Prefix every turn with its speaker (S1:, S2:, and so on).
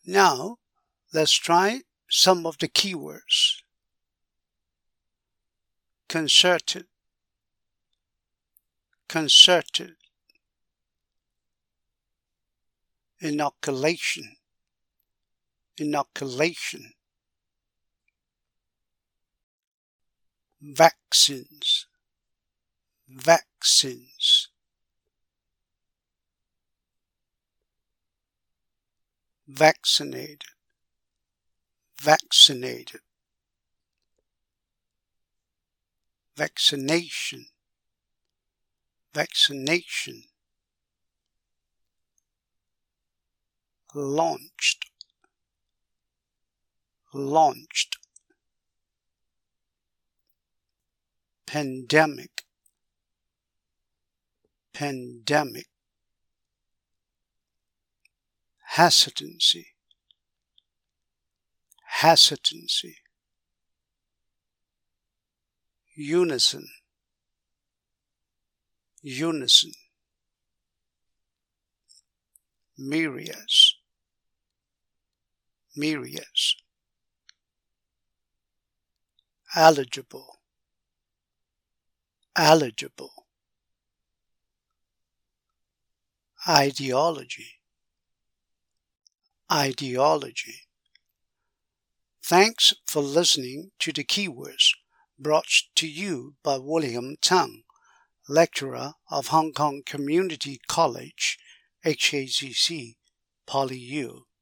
S1: Now, let's try some of the keywords. Concerted, concerted. Inoculation, inoculation. Vaccines, vaccines. Vaccinated, vaccinated. Vaccination, vaccination. Launched, launched. Pandemic, pandemic. Hesitancy, hesitancy. Unison, unison. Myriads, myriads. Eligible, eligible. Ideology, ideology. Thanks for listening to the keywords brought to you by William Tang, lecturer of Hong Kong Community College, HKCC, PolyU.